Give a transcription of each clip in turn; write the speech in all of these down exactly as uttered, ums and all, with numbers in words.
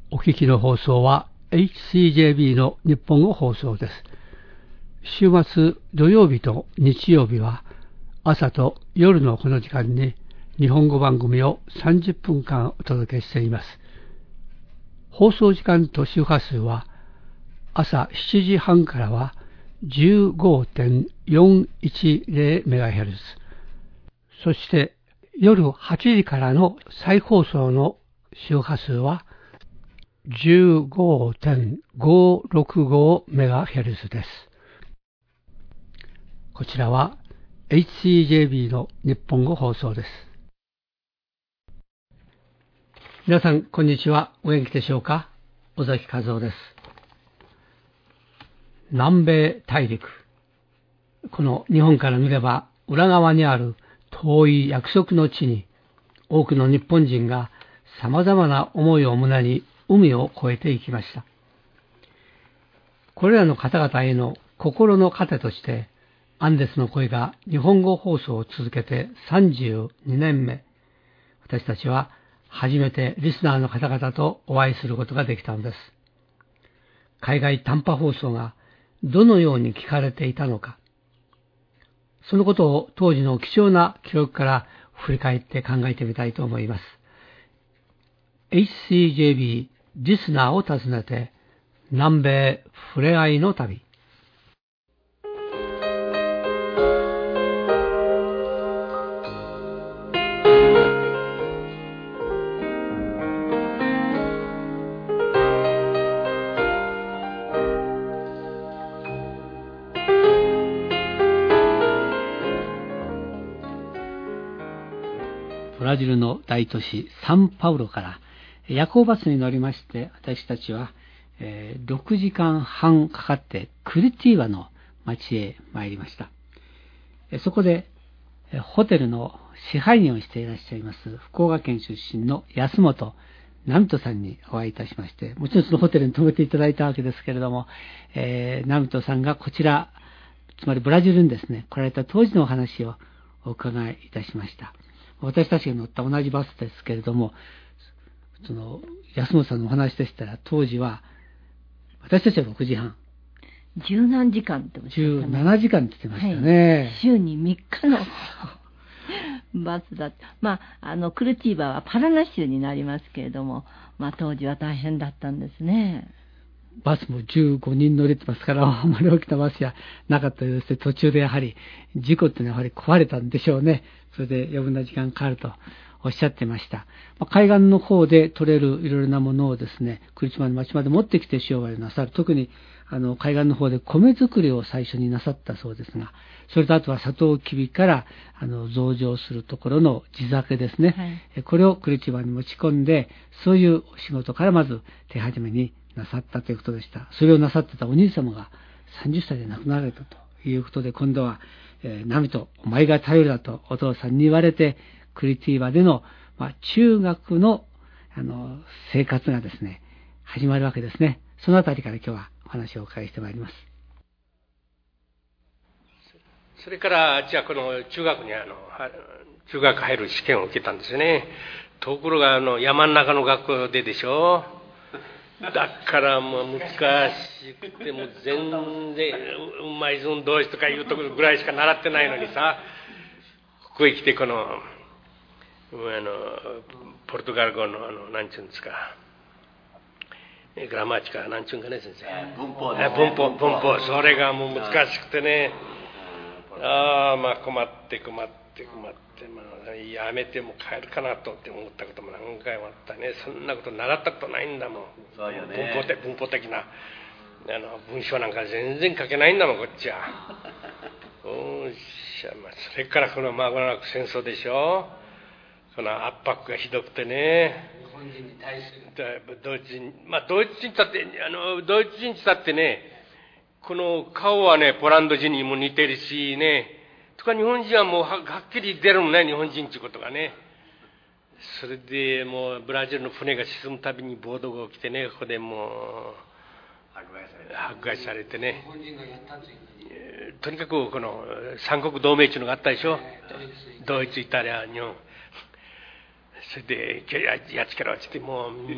お聞きの放送は エイチシージェービー の日本語放送です。週末土曜日と日曜日は朝と夜のこの時間に日本語番組をさんじゅっぷんかんお届けしています。放送時間と周波数は朝しちじはんからは じゅうごてんよんいちゼロメガヘルツ、そして夜はちじからの再放送の周波数は じゅうごてんごろくごメガヘルツ です。こちらは エイチシージェービー の日本語放送です。皆さんこんにちは。お元気でしょうか。尾崎和夫です。南米大陸、この日本から見れば裏側にある遠い約束の地に多くの日本人がさまざまな思いを胸に海を越えていきました。これらの方々への心の糧としてアンデスの声が日本語放送を続けてさんじゅうにねんめ、私たちは初めてリスナーの方々とお会いすることができたのです。海外短波放送がどのように聞かれていたのか、そのことを当時の貴重な記録から振り返って考えてみたいと思います。エイチシージェービー リスナーを訪ねて南米ふれあいの旅。ブラジルの大都市サンパウロから夜行バスに乗りまして、私たちは、えー、ろくじかんはんかかってクリティーバの町へ参りました。そこでホテルの支配人をしていらっしゃいます福岡県出身の安本直人さんにお会いいたしまして、もちろんそのホテルに泊めていただいたわけですけれども、えー、直人さんがこちら、つまりブラジルにですね来られた当時のお話をお伺いいたしました。私たちが乗った同じバスですけれども、その安本さんのお話でしたら、当時は私たちはろくじはん、 十何時間って言ってましたね。 じゅうななじかんって言ってましたね、 はい、週にみっかのバスだった。まああのクルティーバはパラナ州になりますけれども、まあ当時は大変だったんですね。 バスもじゅうごにん乗れてますから、あまり大きなバスじゃなかったようです。途中でやはり事故っていうのはやはり壊れたんでしょうね。それで余分な時間かかるとおっしゃってました。まあ、海岸の方で取れるいろいろなものをですね、クリチマの町まで持ってきて商売をなさる。特にあの海岸の方で米作りを最初になさったそうですが、それとあとはサトウキビからあの増上するところの地酒ですね、はい、これをクリチマに持ち込んで、そういうお仕事からまず手始めになさったということでした。それをなさってたお兄様がさんじゅっさいで亡くなられたということで、今度は、えー、ナミト、お前が頼りだとお父さんに言われて、クリティーバでの、まあ、中学の、あの生活がですね始まるわけですね。そのあたりから今日はお話をお伺いしてまいります。 それからじゃあこの中学にあの中学入る試験を受けたんですよね。ところがあの山の中の学校ででしょ。だからもう難しくて、もう全然うまい運動詞とかいうところぐらいしか習ってないのにさ、ここへ来てこのあのポルトガル語のあの何ちゅうんですか、グラマーチカ何ちゅうんかね先生、 文法ですね、文法文法それがもう難しくてね、ああまあ困って困って困って、まあ、やめても帰るかなとって思ったことも何回もあったね。そんなこと習ったことないんだもん。 そうよね、 文法的、文法的なあの文章なんか全然書けないんだもんこっちは。おっしゃ、まあ、それからこの間もなく戦争でしょ。この圧迫がひどくてね、 日本人に対するドイツ人、まあドイツ人だってあのドイツ人だってね、この顔はねポランド人にも似てるしね、とか日本人はもう は, はっきり出るもんね、日本人っていうことがね。それでもうブラジルの船が沈むたびに暴動が起きてね、ここでもう迫害されてね、 日本人がやったというのに、 とにかくこの三国同盟っていうのがあったでしょ、ドイツ、イタリア、日本。 それで「やっつけろ」って言ってもう、うん、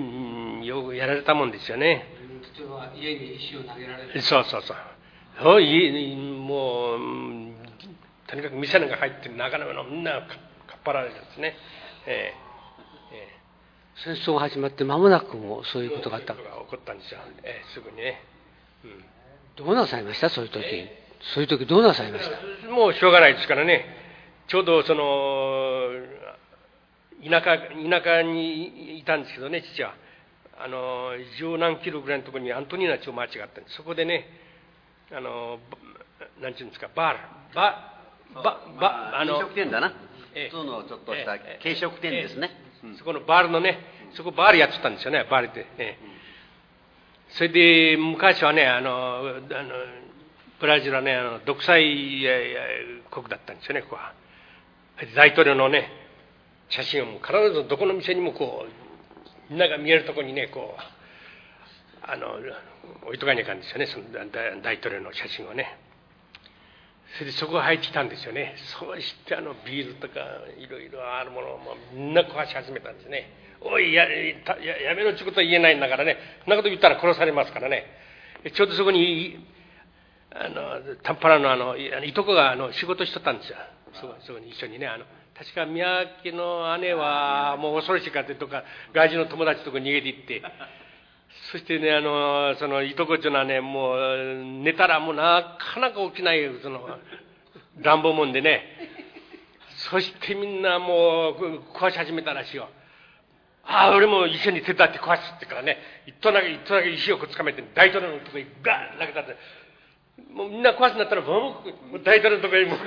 よくやられたもんですよね。 父は家に石を投げられる。 そうそうそう。そういもうとにかく店なんか入って中のみんなかっぱられるんですね。えーえー、戦争が始まって間もなくもそういうことがあった。 そういうことが起こったんですよ。えー、すぐにね。 うん、どうなさいましたそういう時、えー、そういう時どうなさいました。 もうしょうがないですからね。ちょうどその田舎田舎にいたんですけどね、父はあの十何キロぐらいのところにアントニーナ町町があったんです。そこでね、あのなんていうんですか、バールバババあの飲食店だな、 ええ、 普通のちょっとした軽食店ですね、 ええええ、そこのバールのね、そこバールやってたんですよね、バールで、ええ、それで昔はね、あのあのブラジルはね、あの独裁国だったんですよね。ここは大統領のね写真をもう必ずどこの店にもこうみんなが見えるところにね、こうあの置いとかにゃいかんですよね、その大統領の写真をね。それでそこが入ってきたんですよね。そうしてあのビールとかいろいろあるものをもうみんな壊し始めたんですね。おい や, や, やめろってことは言えないんだからね、そんなこと言ったら殺されますからね。ちょうどそこにあのタンパラのあのいとこがあの仕事しとったんですよ。そこそこに一緒にね、あの確か宮家の姉はもう恐ろしいかってとか外人の友達とこに逃げていって、そしてね、あのそのいとこっていうのはね、もう寝たらもうなかなか起きないその乱暴もんでね、そしてみんなもう壊し始めたらしいよ。ああ、俺も一緒に手伝って壊すってからね、一頭だけ一頭だけ石をくっつかめて大統領のところにガーッ投げたって、もうみんな壊すんだったらもう大統領のところにも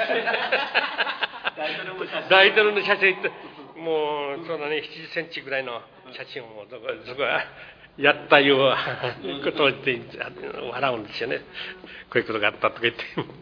大統領の写真行って、もうそうだね、ななじゅっセンチぐらいの写真をもうそこそこやったようなことを言って笑うんですよね。こういうことがあったとか言って。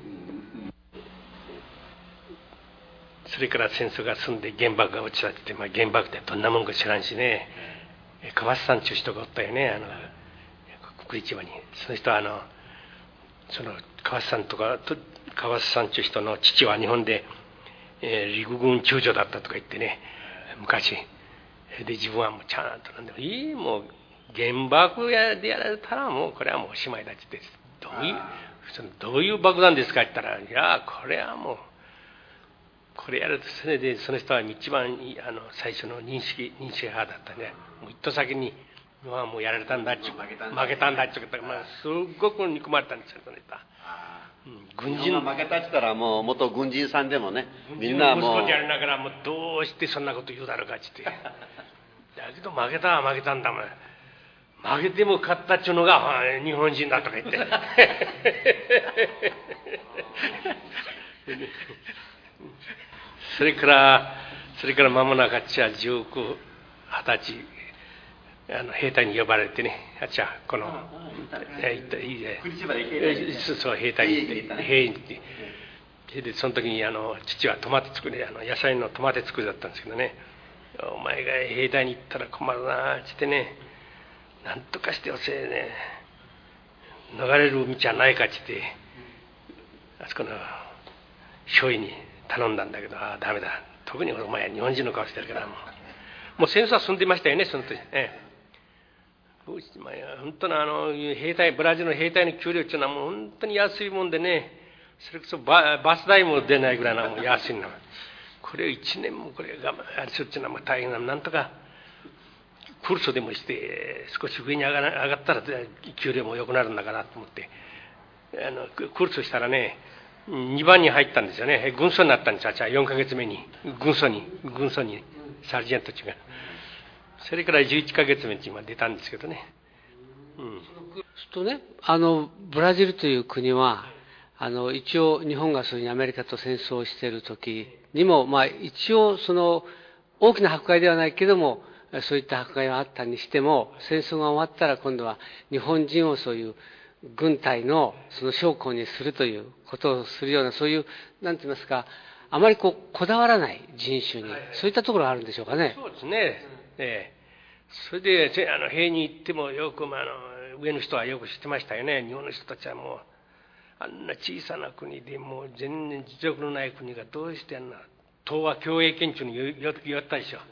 それから戦争が済んで原爆が落ちたって、まあ、原爆ってどんなもんか知らんしね、川瀬さんっていう人がおったよね、あの国立場に。その人はあのその川瀬さんとか川瀬さんっていう人の父は日本で、えー、陸軍中将だったとか言ってね、昔で自分はもうちゃんとなんでもいい、もう原爆やでやられたらもうこれはもうおしまいだって言って、どういうそのどういう爆弾ですかって言ったら、いやこれはもうこれやると、それでその人は一番あの最初の認識認識派だったね。もう一等先にまあもうやられたんだっちゅう負けたんだ負けたんだっちゅうこと、まあすごく憎まれたんですよその人は。 うん、軍人が負けたって言ったらもう元軍人さんでもね、みんなもう息子でやりながらもうどうしてそんなこと言うだろうかって言ってだけど負けたは負けたんだもん、負けても勝ったっちゅうのが日本人だとか言ってそれからそれから間もなくあっちはじゅうきゅう、はたちあの兵隊に呼ばれてね、あっちはこのそう兵隊に行って兵に行って、でその時にあの父はトマト作りあの野菜のトマト作りだったんですけどね、お前が兵隊に行ったら困るなってってね、なんとかしておせえね逃れる道はないかって言ってあそこの少尉に頼んだんだけど、ああダメだ、特にお前は日本人の顔してるからもうもう戦争は済んでましたよねその時、ええ本当のあの兵隊ブラジルの兵隊の給料っていうのはもう本当に安いもんでね、それこそ バ, バス代も出ないぐらいなもう安いの。これをいちねんもこれがあれするっていうのは大変な、なんとかクルソでもして少し上に上が上がったら給料も良くなるんだからと思ってあのクルソしたらねにばんに入ったんですよね。軍曹になったんですよ。じゃあよんかげつめに軍曹に軍曹にサルジェントチが。それからじゅういっかげつめに今出たんですけどね。うん。 とね、あのブラジルという国はあの一応日本がそういうアメリカと戦争をしている時にも、まあ一応その大きな迫害ではないけどもそういった迫害はあったにしても、戦争が終わったら今度は日本人をそういう軍隊のその将校にするということをするような、そういうなんて言いますか、あまりこうこだわらない人種に、そういったところがあるんでしょうかね。 そうですね。ええ、それであの兵に行ってもよく、まあ、あの上の人はよく知ってましたよね。日本の人たちはもうあんな小さな国でもう全然実力のない国がどうしてあんな東亜共栄圏中に言ったでしょ。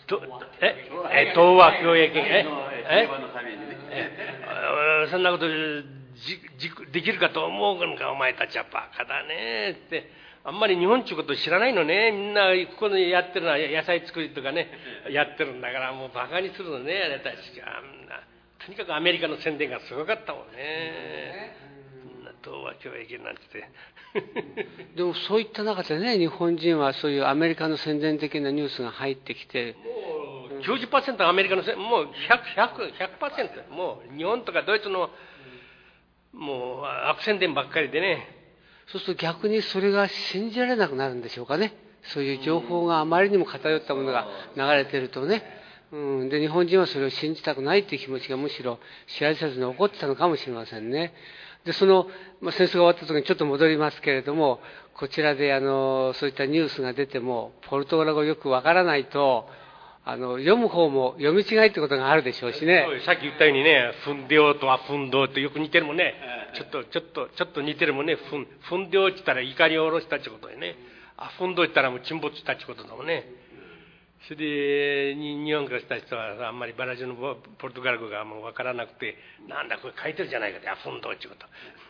とええ東和共栄圏ええ平和のためにね。 えそんなことじじできるかと思うのか、お前たちはバカだねって。あんまり日本っちゅうこと知らないのね。みんなここでやってるのは野菜作りとかねやってるんだから、もうバカにするのね、あれたちが。とにかくアメリカの宣伝がすごかったもんね。東和共栄圏なんてでもそういった中でね、日本人はそういうアメリカの宣伝的なニュースが入ってきて、 もう きゅうじゅっパーセント アメリカのせもう ひゃくパーセント もう日本とかドイツのもう悪宣伝ばっかりでね。 そうすると逆にそれが信じられなくなるんでしょうかね。そういう情報があまりにも偏ったものが流れてるとね、うん、で日本人はそれを信じたくないっていう気持ちがむしろ知られずに起こってたのかもしれませんね。でその、まあ、戦争が終わった時にちょっと戻りますけれども、こちらであのそういったニュースが出てもポルトガル語よくわからないと、あの読む方も読み違いってことがあるでしょうしね。 さっき言ったようにね、ふんでようとはふんどうってよく似てるもんね。ちょっとちょっとちょっと似てるもんね。ふんふんでようって言ったら怒りを下ろしたってことでね。あふんどうって言ったらもう沈没したってことだもんね。それで日本からした人はあんまりブラジルのポルトガル語がもう分からなくて、なんだこれ書いてるじゃないかって、あふんどうってこと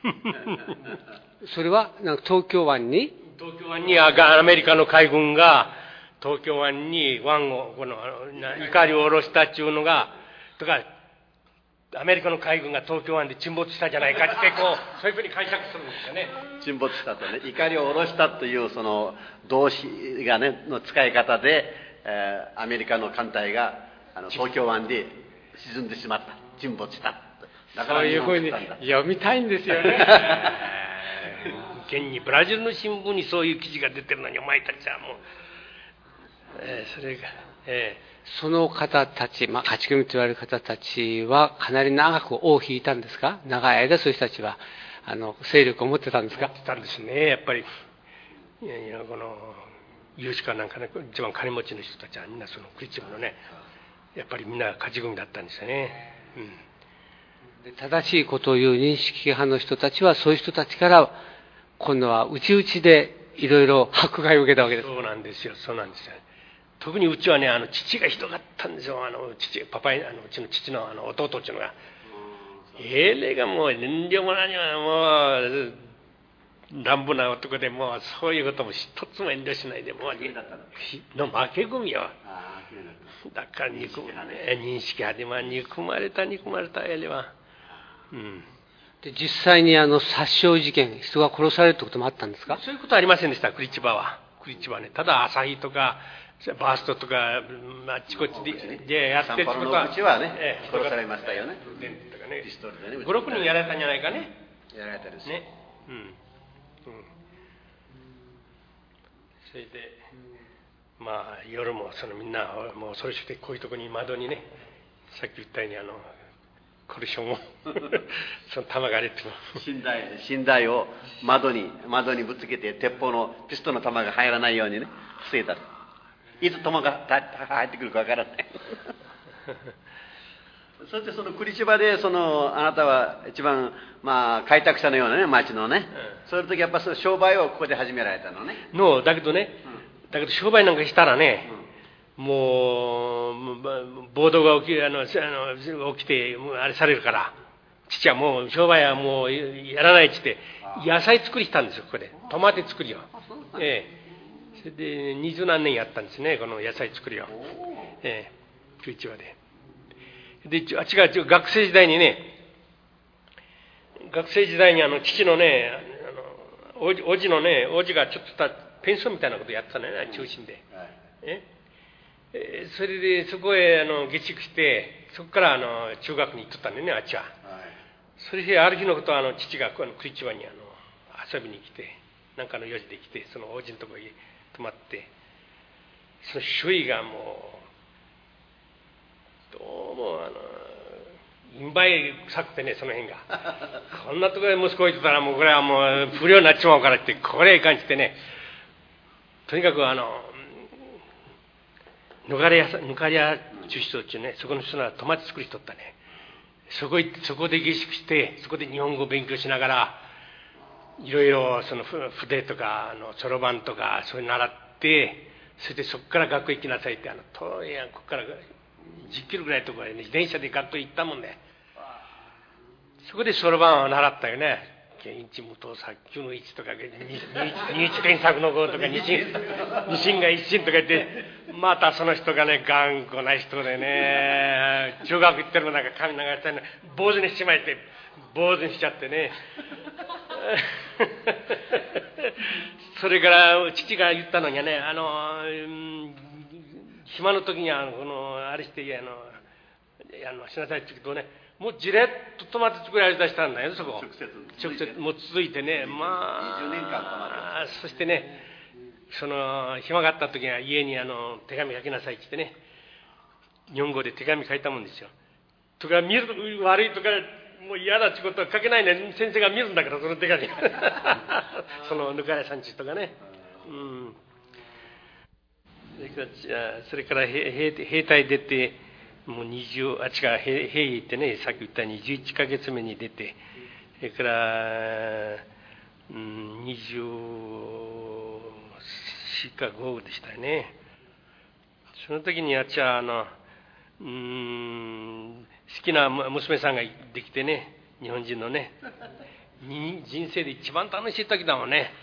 それはなんか東京湾に東京湾にアメリカの海軍が東京湾に湾をこの怒りを下ろしたっていうのがとか、アメリカの海軍が東京湾で沈没したじゃないかってこうそういうふうに解釈するんですよね。 沈没したとね、怒りを下ろしたというその動詞がねの使い方で、えー、アメリカの艦隊があの東京湾で沈んでしまった、沈没した。 だからそういうふうに読みたいんですよね。 現にブラジルの新聞にそういう記事が出てるのに、お前たちはもう、えー、それが、えー、その方たち、まあ、勝ち組と言われる方たちはかなり長く尾を引いたんですか？長い間そういう人たちはあの勢力を持ってたんですか？ 持ってたんですね。やっぱりいやいやこの有志かなんかね、一番金持ちの人たちはみんなそのクリチムのね、やっぱりみんな勝ち組だったんですよね。 うん、で正しいことを言う認識派の人たちはそういう人たちから今度は内々でいろいろ迫害を受けたわけです。 そうなんですよ、そうなんですよ。特にうちはね、あの父がひどかったんですよ。あの父パパあのうちの父のあの弟っていうのが、えれがもう遠慮も何ももう乱暴な男で、もうそういうことも一つも遠慮しないで、もうの負け組よ。だから憎むね、認識派で、まあ憎まれた憎まれたやれは。うん。 で実際にあの殺傷事件、人が殺されるってこともあったんですか？ そういうことはありませんでした、クリチバは。クリチバはね、ただ朝日とかバーストとか、あっちこっちで、でやってることは、 うちはね、ええ、殺されましたよね。 ピストルでね。ご、ろくにんやられたんじゃないかね。 やられたですね。うん。うん。それで、まあ夜もそのみんなもうそうしてこういうとこに窓にね、さっき言ったようにあのコルションをその弾が入れても寝台寝台を窓に窓にぶつけて、鉄砲のピストルの弾が入らないようにね防いだ。いつ弾が入ってくるかわからない。そしてそのクリチバでそのあなたは一番まあ開拓者のようなね町のね、うん、そういう時やっぱその商売をここで始められたのね。 のだけどね、うん、だけど商売なんかしたらね、うん、もう暴動が起きあのあの起きてあれされるから、父はもう商売はもうやらないって言って野菜作りしたんですよ。ここでトマト作りを。ええ。それで二十何年やったんですね、この野菜作りを。ええ、クリチバで。で、あっちが学生時代にね、学生時代にあの父のね、あのおじ、おじのね、おじがちょっとしたペンションみたいなことやってたのよね、中心で。ええそれでそこへあの下宿して、そこからあの中学に行っとったんだよね、あっちは。それである日のことはあの父がこのクリチバにあの遊びに来て、なんかの用事で来て、そのおじのところに泊まって、その周囲がもう、どうもあの、陰梅臭くてね、その辺が。こんなところで息子をいてたらもうこれはもう不良になっちまうからって、これ感じてね、とにかくあの、ぬかり屋、ぬかり屋中人っていうね、そこの人がトマト作りしとったね。そこ行って、そこで下宿して、そこで日本語を勉強しながら、いろいろその筆とか、あの、そろばんとか、そういうの習って、 それでそこから学校行きなさいって、あの遠いやここからじっキロぐらいのところへね、自転車で学校行ったもんね。そこでそろばんを習ったよね。一無等作九の一とか二一添削の五とか二進二進が一進とか言って、またその人がね頑固な人でね、中学行ってるのなんか髪長い人ね、坊主にしちまえて坊主にしちゃってね。それから父が言ったのにはね、あの、うん、暇の時にはこのあれしてあのあのしなさいって言うとね、もうじれっとトマト作り始めしたんだよ、そこ。 直接直接もう続いてね、まあにじゅうねんかんトマそしてね、その暇があった時には家にあの手紙書きなさいって言ってね、日本語で手紙書いたもんですよ。とか見る悪いとかもう嫌だってことは書けないね、先生が見るんだから、その手紙。そのぬかやさんちとかね。うん。それからそれから兵兵隊出て。もうにじゅう、あ、違う、兵兵行ってね、さっき言ったようにじゅういっかげつめに出て、それから、うん、にじゅうよんかごでしたよね。その時にあっちは、あの、うん、好きな娘さんができてね、日本人のね、人生で一番楽しい時だもんね。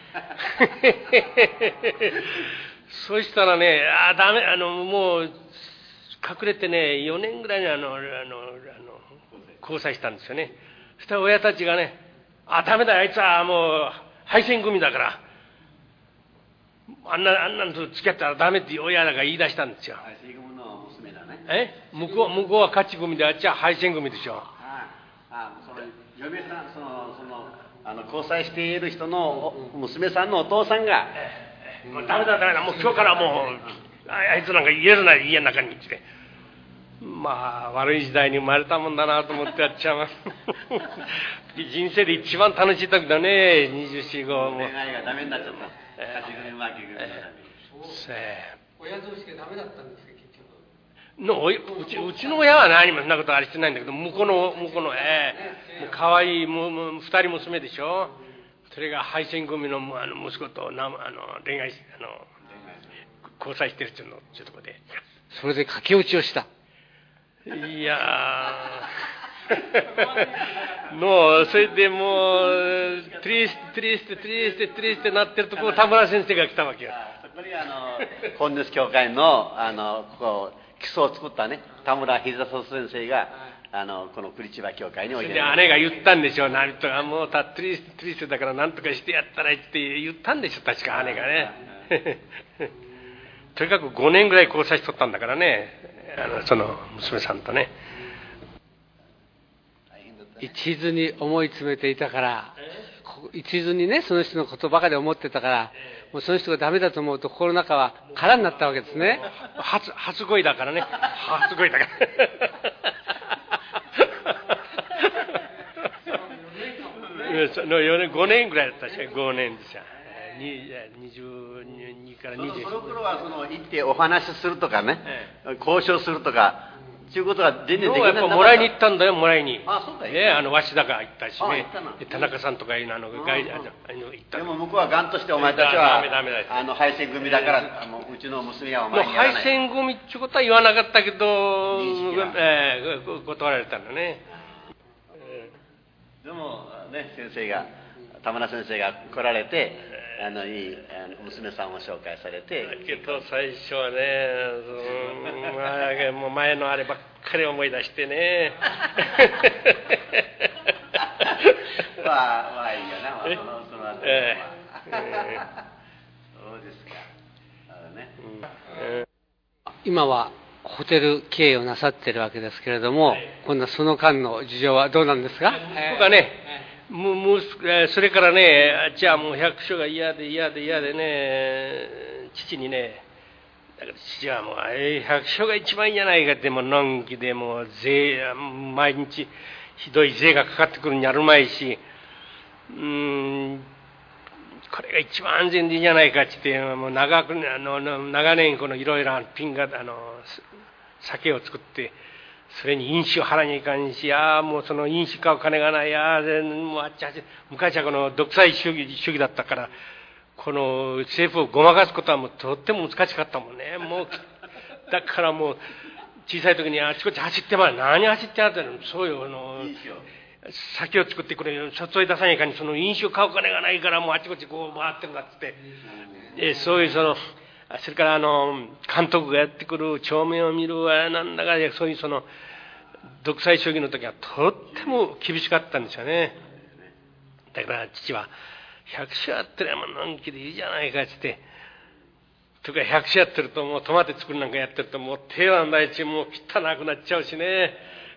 そうしたらね、あ、ダメ、あの、もう、隠れてね、よねんぐらいにあの、あの、あの、交際したんですよね。そしたら親たちがね、あ、ダメだ、あいつはもう、敗戦組だから、あんな、あんなのと付き合ったらダメって親らが言い出したんですよ。 敗戦組の娘だね。 え向こう、向こうは勝ち組で、あっちは敗戦組でしょ。 ああ、その、嫁さん、その、その、あの、交際している人の娘さんのお父さんが、 もうダメだ、ダメだ、もう今日からもう、あいつなんか入れるな、家の中にって。まあ悪い時代に生まれたもんだなと思ってやっちゃいます。人生で一番楽しい時だね、にじゅうよん、ごも。 恋愛がダメになっちゃった。勝ち組負け組のために。 親同士がダメだったんですか、結局。 のうちうちの親は何もそんなことあれしてないんだけど、向こうの向こうのええ、もう可愛いももう二人娘でしょ。それが敗戦組のあの息子となあの恋愛あの交際してるっていうのちょっとこで、それで駆け落ちをした。いやーのそれでもうトリストリストトリストトリストなってるところ田村先生が来たわけよ。 そこにあの本日教会のあのこう基礎を作ったね田村秀里先生があのこの栗千葉教会においで、 で姉が言ったんでしょ。何とかもうたトリストトリストだから何とかしてやったらいいって言ったんでしょ、確か姉がね。とにかくごねんぐらい交際しとったんだからね、あのその娘さんとね。 一途に思い詰めていたから、一途にね、その人のことばかり思ってたから、もうその人がダメだと思うと心の中は空になったわけですね。 初初恋だからね、初恋だから。のよねんごねんぐらいだったし、ごねんですよ。にじゅうにからにじゅう。 その頃はその行ってお話しするとかね、ええ、交渉するとかっていうことが全然できない。 やっぱもらいに行ったんだよ、もらいに。 あ、そうだよ。 ね、あの鷲田が行ったしね。 あ田中さんとかいうのあの外あの行った。 でも向こうはガンとしてお前たちはダメダメだあの敗戦組だからもううちの娘はお前にやらない。 もう敗戦組ってことは言わなかったけど、えー、断られたんだね。 でもね、先生が田村先生が来られて、あのいいあの娘さんを紹介されて。 だけど最初はね、そのもう前のあればっかり思い出してね。 まあまあいいよな、まあ、そのその後、えーえー、そうですか。あのね、 うん、今はホテル経営をなさってるわけですけれども、はい、今度はその間の事情はどうなんですか？ 僕はね、もうもうそれからね、じゃあもう百姓が嫌で嫌で嫌でね、父にね、だから父はもうえ百姓が一番いいじゃないかって、もうのんきでもう税毎日ひどい税がかかってくるんじゃあるまいし、うーんこれが一番安全でいいじゃないかって言って、もう長くあの長年このいろいろなピンがあの酒を作って。それに飲酒を払いにいかんし、ああもうその飲酒買う金がない、ああもうあっちあっち、昔はこの独裁主義主義だったから、 この政府をごまかすことはもうとっても難しかったもんね。もう、だからもう、小さい時にあちこち走ってまい。何走ってあったの？そうよ、あの、酒を作ってくれる、注い出さないかに、その飲酒を買う金がないから、もうあちこちこう回ってるんだっつって。えそういうその、それからあの、監督がやってくる、帳面を見るわ、なんだか、そういうその、独裁主義の時はとっても厳しかったんですよね。だから父は、百種やってりゃもうのんきでいいじゃないかって言って、とか百種やってるともうトマト作るなんかやってるともう手はないしもう汚くなっちゃうしね。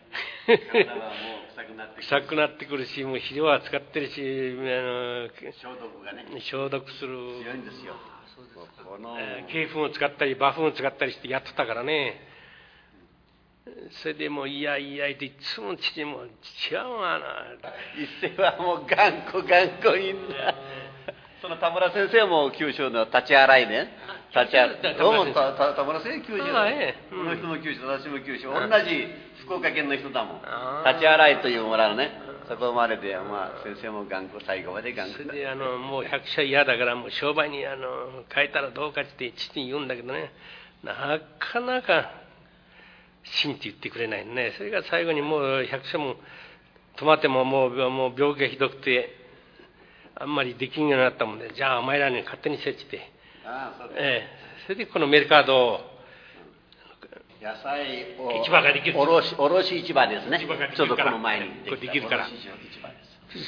臭くなってくるし、もう肥料は使ってるし、あの消毒がね、 消毒する。 強いんですよ。 鶏粉を使ったり、馬糞を使ったりしてやってたからね。それでもういやいやいっていつも父も違うわな。 一世はもう頑固頑固いんだ。その田村先生も九州の立ち洗いね。立ち洗い。どうも田村先生九州だ。この人も九州、私も九州。同じ福岡県の人だもん。立ち洗いという村のね。そこまでで、まあ先生も頑固、最後まで頑固だ。 それであのもう百社嫌だからもう商売にあの変えたらどうかって父に言うんだけどね。なかなか。信って言ってくれないね。それが最後にもう百社も止まってももうもう病気がひどくてあんまりできんようになったもんで、じゃあお前らに勝手に設置で、ああそうです、ええ、それでこのメルカードを野菜を市場ができる、 卸卸市場ですね。 市場ができちょうるからどこの前にこれできるから、 卸市場です。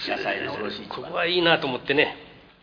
野菜の卸市場。 ここはいいなと思ってね。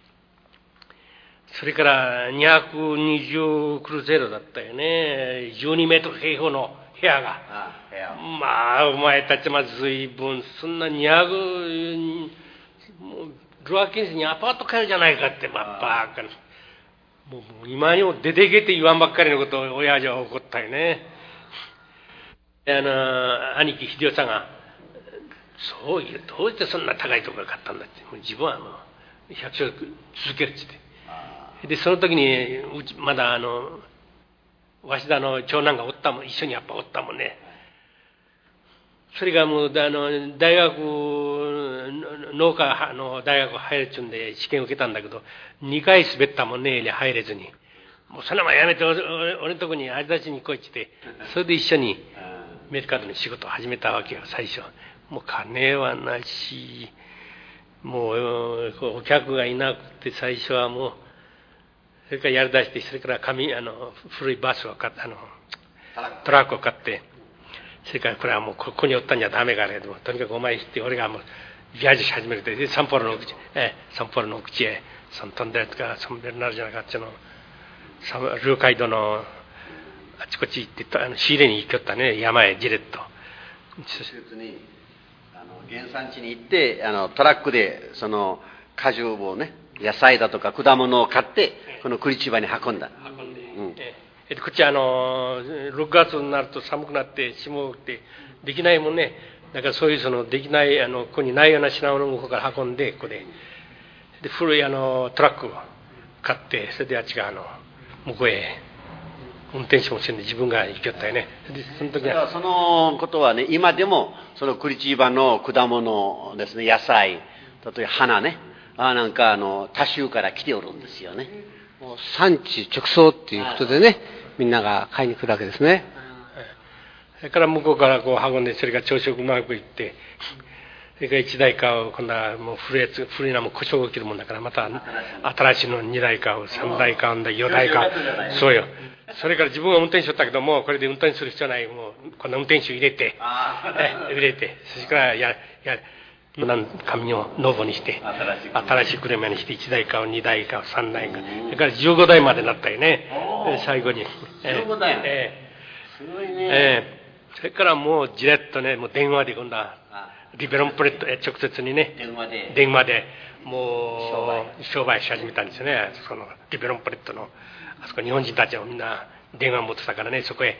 それからにひゃくにじゅうクルゼロだったよね。じゅうにメートル平方の部屋が。 ああ部屋。 まあ、お前たちは随分、そんなにひゃく、もう、ルアーケンスにアパート買えるじゃないかって、まあ、バカな。もう、今にも出てけって言わんばっかりのことを親父は怒ったよね。あの、兄貴秀夫さんが、そういう、どうしてそんな高いところ買ったんだって。もう自分はあの、百姓続けるって言って。で、その時に、うち、まだあの、鷲田の長男がおったもん、一緒にやっぱおったもんね。それがもう、あの、大学、農家の大学入るっちゅうんで試験受けたんだけど、にかい滑ったもんね、入れずに。もうそんなもんやめて、俺、俺のとこにあり出しに来いって言って、それで一緒にメルカドの仕事を始めたわけよ、最初。もう金はなし、もう、お客がいなくて最初はもう、それからやり出して、それから紙、あの、古いバスを買って、あの、トラックを買って、それからこれはもうここにおったんじゃダメかね、とにかくお前して、俺がもう、ビアジし始めると、サンポロの口、ええ、サンポロの口へ、その飛んでるとか、そんでるなるじゃなかった、あっちの、ルーカイドの、あちこち行って、あの仕入れに行きよったね、山へ、ジレット。 施設に、あの、原産地に行って、あの、トラックで、その、果樹をね、野菜だとか果物を買ってこの栗市場に運んだ。 運んで、 うんええ、こっちあのろくがつになると寒くなって霜降ってできないもんね。だからそういうそのできないあのここにないような品物を向こうから運んでここでで古いあのトラックを買ってそれであっちがあの向こうへ運転手もせんで自分が行きよったよね。でその時はそのことはね今でもその栗市場の果物ですね野菜例えば花ねあなんかあの他州から来ておるんですよね。もう産地直送っていうことでねみんなが買いに来るわけですね。 それから向こうからこう運んでそれが朝食うまくいってそれから一台買う今度はもう古いやつ古いのはもう故障が起きるもんだからまた新しいの二台買う三台買うんだ四台買うそうよ。それから自分が運転手だったけどもこれで運転する必要ないもうこんな運転手入れてえ入れてそれからやや紙をノーボにして新しい車にしていちだい買うにだい買うさんだい買うそれからじゅうごだいまでなったよね最後にじゅうごだいえー、すごいね、 えー、それからもうじれっとねもう電話で今度はリベロンプレットへ直接にね電話で電話でもう商売し始めたんですよね。そのリベロンプレットのあそこ日本人たちはみんな電話持ってたからねそこへ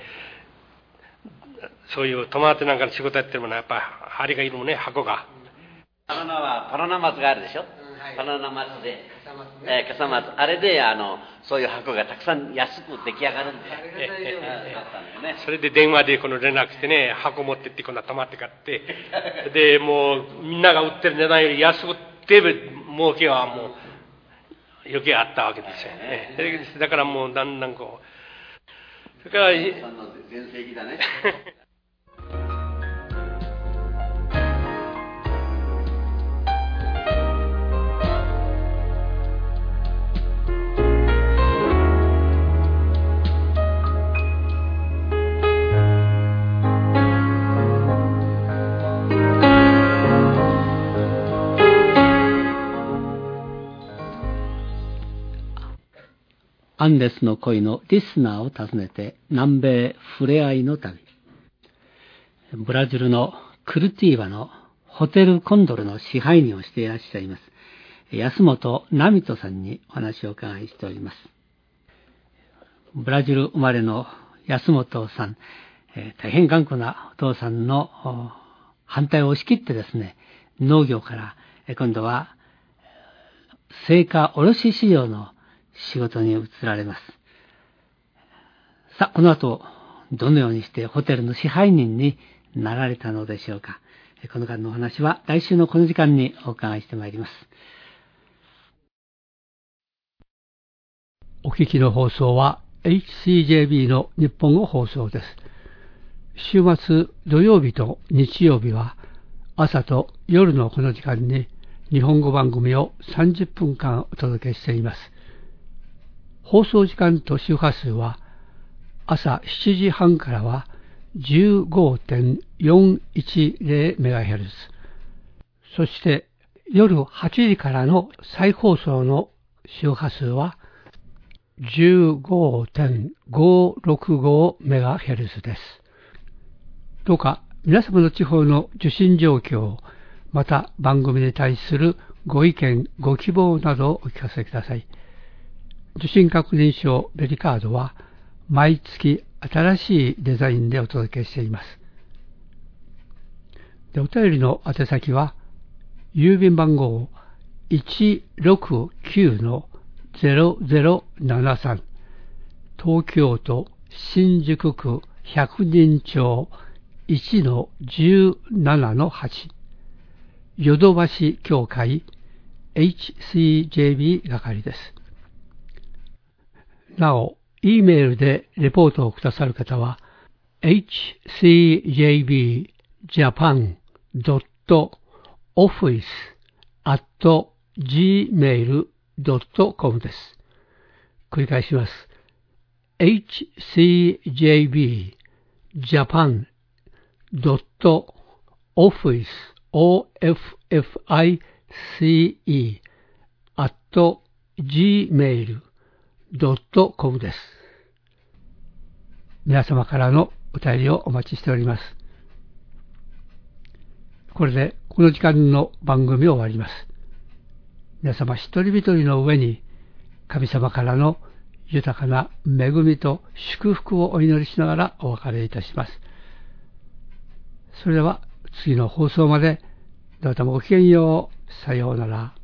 そういう友達なんかの仕事やってるものはやっぱ針がいるもんね箱がパラナはパラナ松があるでしょ、はい、パラナ松で笠松、ねえー、笠松あれであのそういう箱がたくさん安く出来上がるんで、えーえーえー、それで電話でこの連絡してね箱持ってって今度は泊まって買ってでもうみんなが売ってる値段より安くて儲けはもう余計あったわけですよね。だからもうだんだんこう、それから、 全盛期だね。 アンデスの恋のリスナーを訪ねて南米ふれあいの旅。ブラジルのクルティーバのホテルコンドルの支配人をしていらっしゃいます安本奈美人さんにお話をお伺いしております。ブラジル生まれの安本さん、えー、大変頑固なお父さんの反対を押し切ってですね、農業から今度は青果卸市場の仕事に移られます。さあ、この後どのようにしてホテルの支配人になられたのでしょうか。この間のお話は来週のこの時間にお伺いしてまいります。 お聞きの放送は エイチシージェービー の日本語放送です。週末土曜日と日曜日は朝と夜のこの時間に日本語番組をさんじゅっぷんかんお届けしています。放送時間と周波数は朝しちじはんからは じゅうごてんよんいちゼロメガヘルツ、 そして夜はちじからの再放送の周波数は じゅうごてんごろくごメガヘルツ です。どうか皆様の地方の受信状況、また番組に対するご意見ご希望などをお聞かせください。受信確認証ベリカードは毎月新しいデザインでお届けしています。で、お便りの宛先は郵便番号 いちろくきゅうのゼロゼロななさん、東京都新宿区百人町 いちのじゅうななのはち、ヨドバシ協会 エイチシージェービー 係です。なお、E メールでレポートをくださる方は エイチシージェービージャパンドットオフィスアットジーメールドットコム です。繰り返します。エイチシージェービージャパンドットオフィス オーエフエフアイシーイー アット ジーメールドットコム です。皆様からのお便りをお待ちしております。これでこの時間の番組を終わります。皆様一人一人の上に神様からの豊かな恵みと祝福をお祈りしながらお別れいたします。それでは次の放送までどうぞごきげんよう。さようなら。